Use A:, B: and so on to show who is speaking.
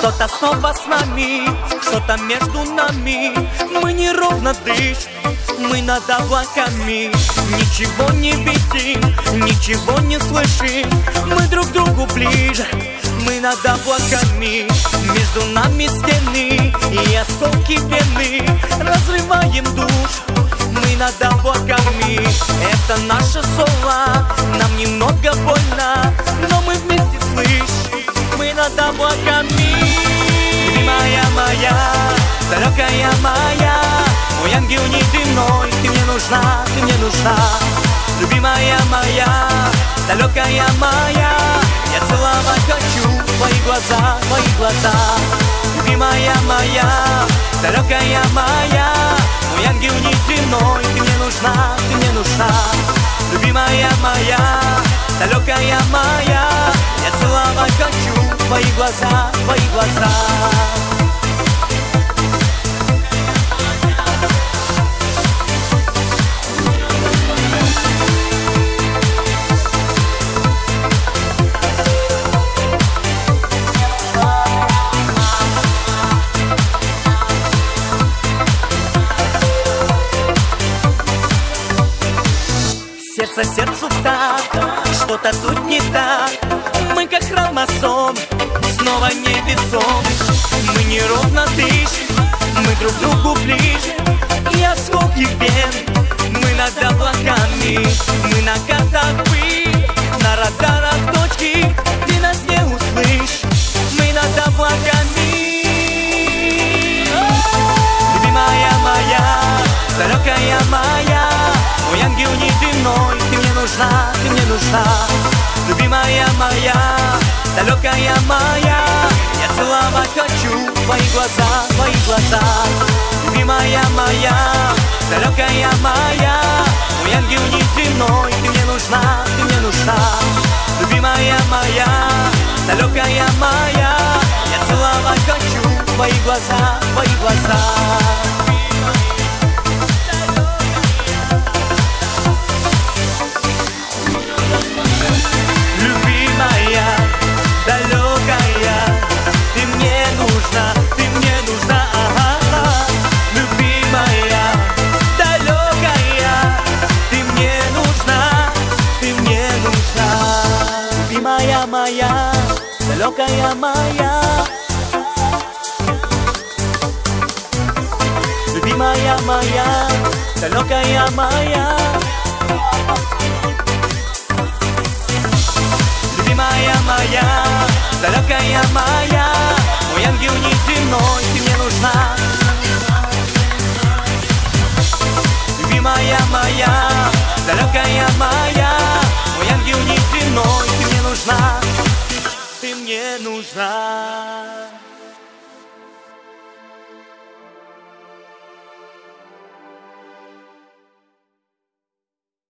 A: Что-то снова с нами, что-то между нами. Мы неровно дышим, мы над облаками. Ничего не видим, ничего не слышим. Мы друг к другу ближе, мы над облаками. Между нами стены и осколки пены. Разрываем душу, мы над облаками. Это наше соло, нам немного больно, но мы вместе слышим, мы над облаками. Любимая моя, далекая моя, мой ангел неземной, ты мне нужна, ты мне нужна. Любимая моя, далекая моя, я целовать хочу твои глаза, твои глаза. Любимая моя, далекая моя, мой ангел неземной, ты мне нужна, ты мне нужна. Любимая моя, далекая моя, я целовать хочу твои глаза, твои глаза. Сердце сердцу так, что-то тут не так. Мы как хромосом, снова невесомы. Мы неровно дышим, мы друг к другу ближе. И осколки вен, мы над облаками. Мы на картах пыль, на радарах точки. Ты нас не услышишь, мы над облаками. Любимая моя, далекая моя, мой ангел неземной, ты мне нужна, ты мне нужна. Любимая моя, далекая моя, я целовать хочу твои глаза, твои глаза. Любимая моя, далекая моя, мой ангел неземной, ты мне нужна, ты мне нужна. Любимая моя, далекая моя, я целовать хочу твои глаза, твои глаза. Моя, далекая моя, любимая моя, далекая моя, любимая моя, далекая моя, мой ангел неземной, ты мне нужна. Любимая моя, далекая моя, мой ангел неземной, ты мне нужна. Ты мне нужна.